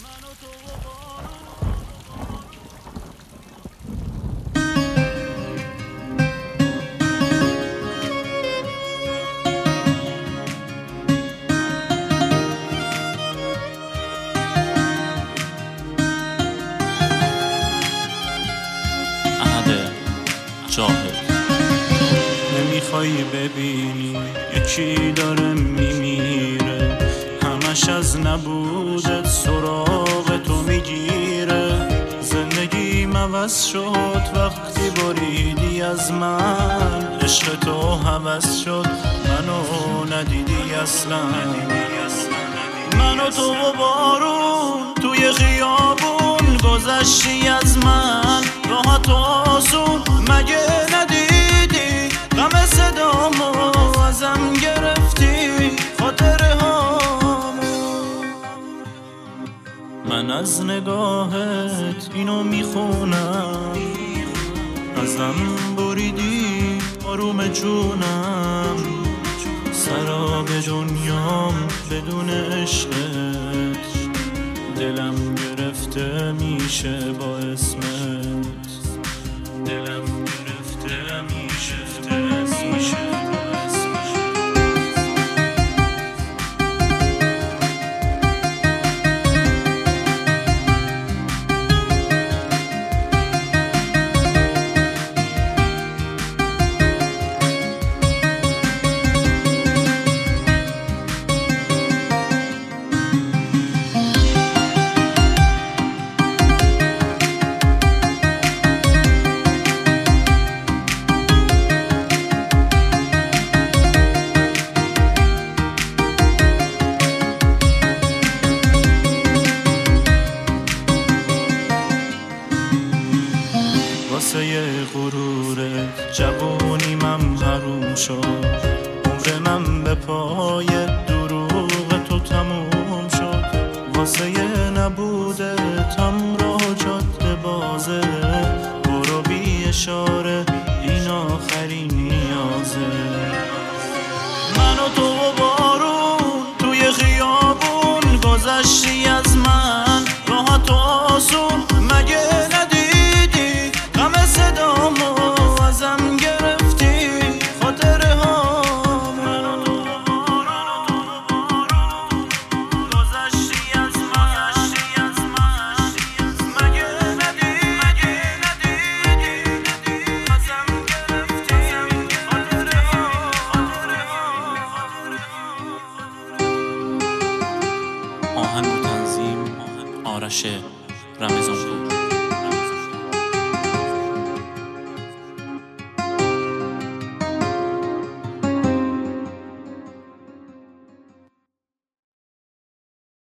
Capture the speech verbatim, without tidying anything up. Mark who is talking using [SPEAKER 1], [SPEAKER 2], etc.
[SPEAKER 1] جاهد نمیخوای ببینی یکی داره میمیره، همش از نبودت سراغ تو میگیره. زندگیم عوض شد وقتی بریدی از من، عشق تو هوس شد منو ندیدی اصلا. من و تو و بارون توی خیابون گذشتی از من، راحت و آسون مگه ندیدی غم صدامو ازم گرفتی خاطره هامو. من از نگاهت اینو میخونم، ازم بریدی آروم جونم. سراب دنیام بدون عشقت، دلم گرفته میشه با اسمت. دلم گرفته میشه میشه با اسمت. واسه غرورت جوونیمم حروم شد، عمر من به پای دروغ تو تموم شد. واسه نبودتم را جاده بازه، برو بی اشاره این آخرین نیازه. من و تو و بارون توی خیابون گذشتی از من، راحت و آسون مگه ندیدی غم صدامو ازم گرفتی خاطره هامو. من و تو و بارون گذشتی از من، مگه ندیدی ازم گرفتی خاطره هامو. آهنگ و تنظیم آرش رمضان بود.